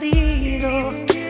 marido.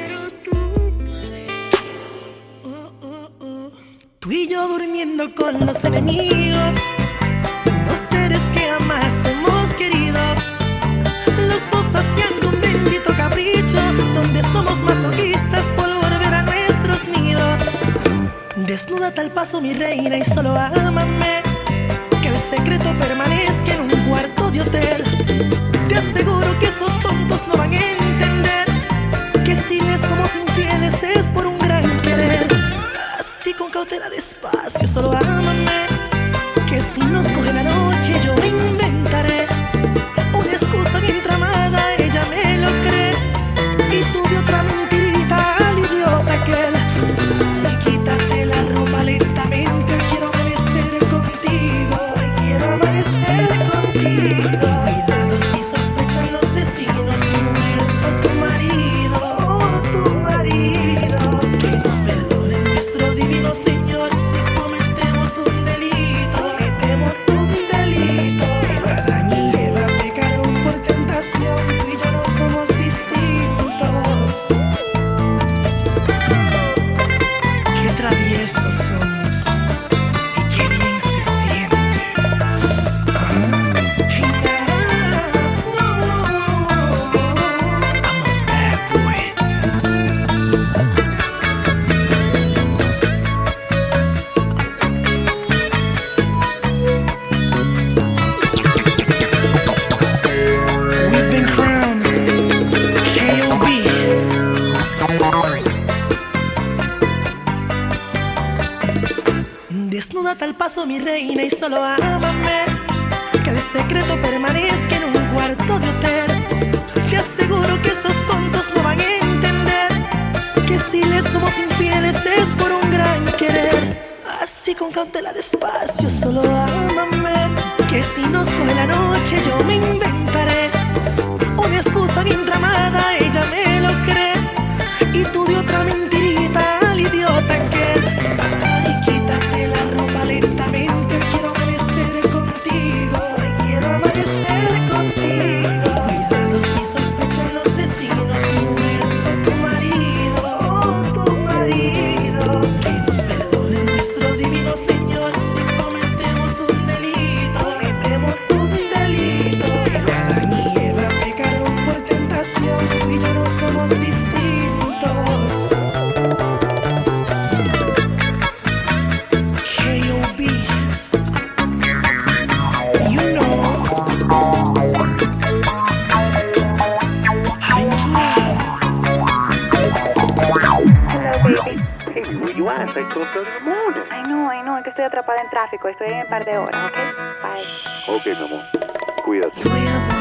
Tú y yo durmiendo con los enemigos, dos seres que jamás hemos querido. Los dos haciendo un bendito capricho, donde somos masoquistas por volver a nuestros nidos. Desnúdate al paso, mi reina, y solo ámame. Que el secreto permanezca en un cuarto de hotel. Te aseguro que esos tontos no van a entender que si les somos infieles es por un gran querer. Así con cautela, despacio, solo ámame. Que si nos coge la noche yo me inventaré una excusa bien tramada, ella me lo cree. Y tú de otra mentirita al idiota aquel. Ay, quítate la ropa lentamente, quiero amanecer contigo. Quiero amanecer contigo. Cuidado si sospechan los vecinos, tu mujer o tu marido. Que nos perdone nuestro divino Señor si cometemos un delito. Pero Adán y Eva pecaron por tentación, tú y yo no somos distintos. Qué traviesos somos y qué bien se siente. Hey, nah, I'm a bad boy. We've been crowned K.O.B. Desnúdate al paso, mi reina, y solo ámame. Que el secreto permanezca en un cuarto de hotel. Te aseguro que esos tontos no van a entender que si les somos infieles es por un gran querer. Así con cautela, despacio, solo ámame. Que si nos coge la noche yo me inventaré una excusa bien tramada, ella me lo cree. Y tú de otra mentirita al idiota aquel. Ay, quítate la ropa lentamente, quiero amanecer contigo. Cuidado si sospechan los vecinos, tu mujer o tu marido. Que nos perdone nuestro divino Señor si cometemos un delito. Pero Adán y Eva pecaron por tentación, tú y yo no somos distintos. K.O.B. You know. Aventura. Hey, where you at? It's like 12:30 in the morning. I know, es que estoy atrapada en tráfico. Estoy en un par de horas, ¿ok? Bye. Ok, mi amor. Cuídate. Voy a